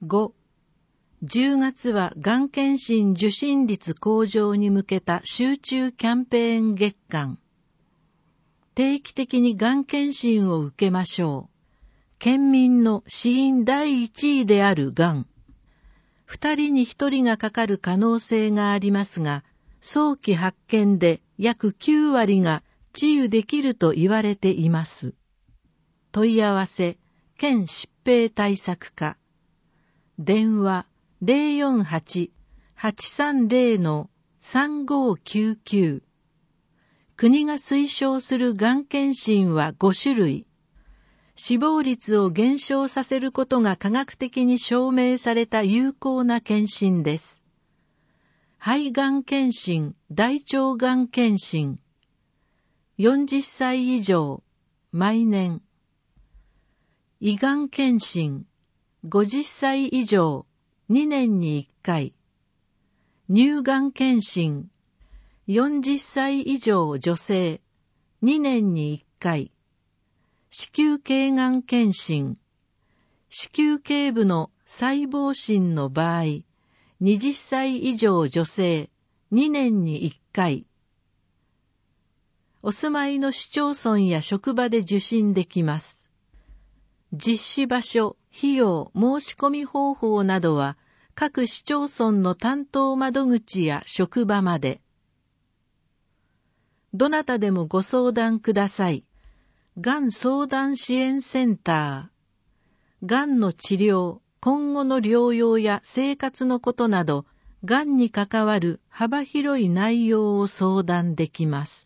5、10月はがん検診受診率向上に向けた集中キャンペーン月間。定期的にがん検診を受けましょう。県民の死因第1位であるがん。2人に1人がかかる可能性がありますが、早期発見で約9割が治癒できると言われています。問い合わせ、県疾病対策課。電話 048-830-3599。国が推奨するがん検診は5種類。死亡率を減少させることが科学的に証明された有効な検診です。肺がん検診、大腸がん検診。40歳以上、毎年。胃がん検診、50歳以上、2年に1回。乳がん検診、40歳以上女性、2年に1回。子宮頸がん検診、子宮頸部の細胞診の場合、20歳以上女性、2年に1回。お住まいの市町村や職場で受診できます。実施場所、費用、申し込み方法などは、各市町村の担当窓口や職場まで。どなたでもご相談ください。がん相談支援センター。がんの治療、今後の療養や生活のことなど、がんに関わる幅広い内容を相談できます。